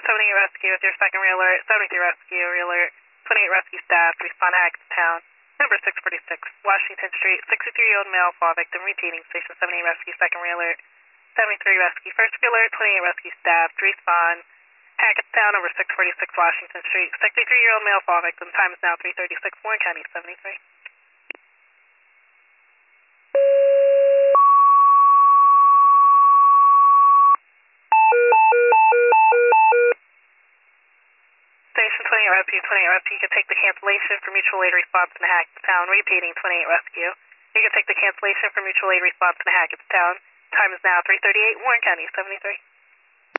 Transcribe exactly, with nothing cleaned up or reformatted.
seventy-eight Rescue with your second re-alert, seventy-three Rescue, re-alert, twenty-eight Rescue staff, respond to Hackettstown, number six forty-six, Washington Street, sixty-three-year-old male fall victim, retaining station seventy-eight Rescue, second re-alert, seventy-three Rescue, first re-alert, twenty-eight Rescue staff, respond, Hackettstown, number six forty-six, Washington Street, sixty-three-year-old male fall victim, time is now three thirty-six, Warren County, seventy-three. Station twenty-eight Rescue, twenty-eight Rescue, you can take the cancellation for mutual aid response in Hackettstown, repeating twenty-eight Rescue. You can take the cancellation for mutual aid response in Hackettstown. Time is now three thirty-eight, Warren County, seventy-three.